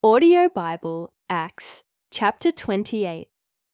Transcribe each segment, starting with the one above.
Audio Bible, Acts, chapter 28.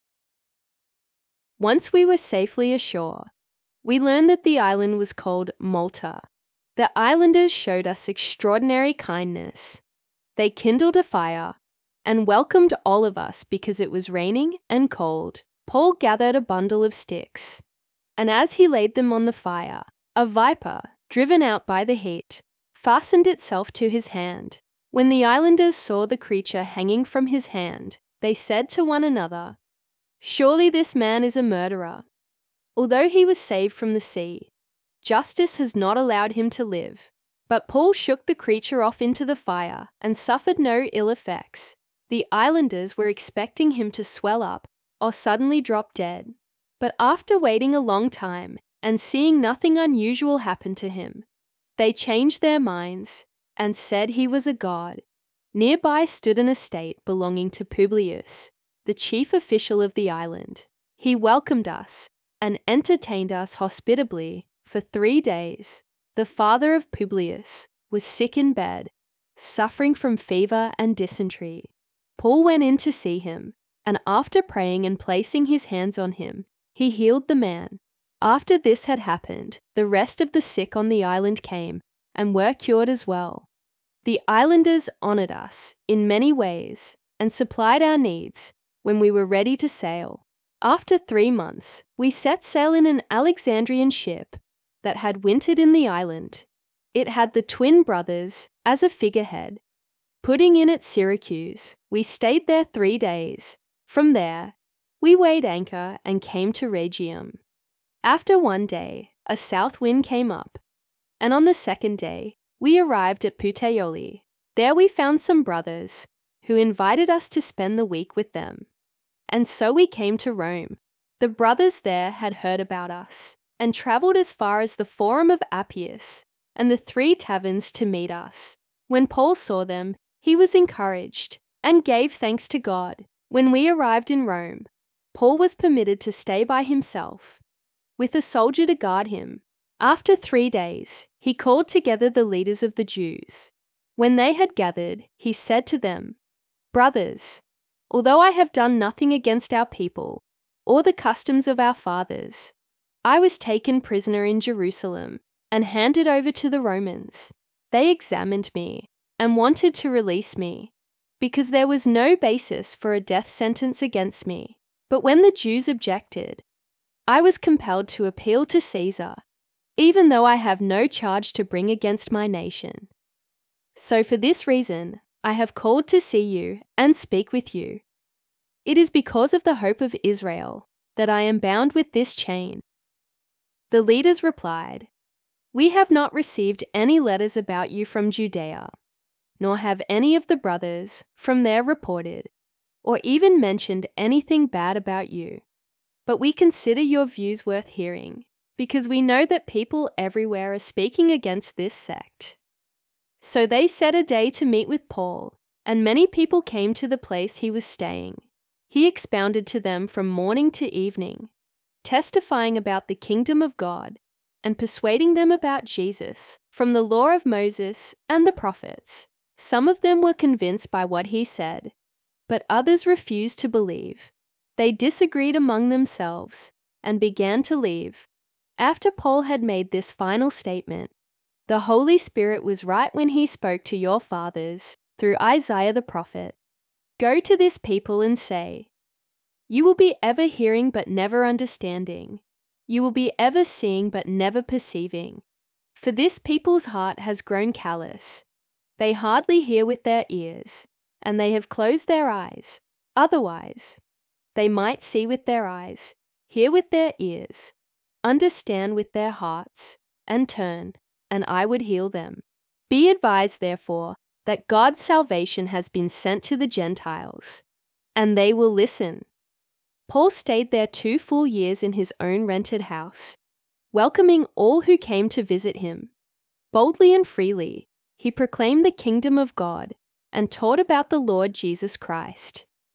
Once we were safely ashore, we learned that the island was called Malta. The islanders showed us extraordinary kindness. They kindled a fire and welcomed all of us because it was raining and cold. Paul gathered a bundle of sticks, and as he laid them on the fire, a viper, driven out by the heat, fastened itself to his hand. When the islanders saw the creature hanging from his hand, they said to one another, "Surely this man is a murderer." Although he was saved from the sea, justice has not allowed him to live. But Paul shook the creature off into the fire and suffered no ill effects. The islanders were expecting him to swell up or suddenly drop dead. But after waiting a long time and seeing nothing unusual happen to him, they changed their minds and said he was a god. Nearby stood an estate belonging to Publius, the chief official of the island. He welcomed us and entertained us hospitably for 3 days. The father of Publius was sick in bed, suffering from fever and dysentery. Paul went in to see him, and after praying and placing his hands on him, he healed the man. After this had happened, the rest of the sick on the island came and were cured as well. The islanders honored us in many ways and supplied our needs when we were ready to sail. After 3 months, we set sail in an Alexandrian ship that had wintered in the island. It had the twin brothers as a figurehead. Putting in at Syracuse, we stayed there 3 days. From there, we weighed anchor and came to Rhegium. After 1 day, a south wind came up, and on the 2nd day, we arrived at Puteoli. There we found some brothers who invited us to spend the week with them. And so we came to Rome. The brothers there had heard about us and travelled as far as the Forum of Appius and the 3 taverns to meet us. When Paul saw them, he was encouraged and gave thanks to God. When we arrived in Rome, Paul was permitted to stay by himself, with a soldier to guard him. After 3 days, he called together the leaders of the Jews. When they had gathered, he said to them, "Brothers, although I have done nothing against our people or the customs of our fathers, I was taken prisoner in Jerusalem and handed over to the Romans. They examined me and wanted to release me, because there was no basis for a death sentence against me. But when the Jews objected, I was compelled to appeal to Caesar, even though I have no charge to bring against my nation. So for this reason, I have called to see you and speak with you. It is because of the hope of Israel that I am bound with this chain." The leaders replied, "We have not received any letters about you from Judea, nor have any of the brothers from there reported, or even mentioned anything bad about you. But we consider your views worth hearing, because we know that people everywhere are speaking against this sect." So they set a day to meet with Paul, and many people came to the place he was staying. He expounded to them from morning to evening, testifying about the kingdom of God and persuading them about Jesus from the law of Moses and the prophets. Some of them were convinced by what he said, but others refused to believe. They disagreed among themselves and began to leave. After Paul had made this final statement, "The Holy Spirit was right when he spoke to your fathers through Isaiah the prophet. Go to this people and say, you will be ever hearing but never understanding. You will be ever seeing but never perceiving. For this people's heart has grown callous. They hardly hear with their ears, and they have closed their eyes. Otherwise, they might see with their eyes, hear with their ears, understand with their hearts, and turn, and I would heal them. Be advised, therefore, that God's salvation has been sent to the Gentiles, and they will listen." Paul stayed there 2 full years in his own rented house, welcoming all who came to visit him. Boldly and freely, he proclaimed the kingdom of God and taught about the Lord Jesus Christ.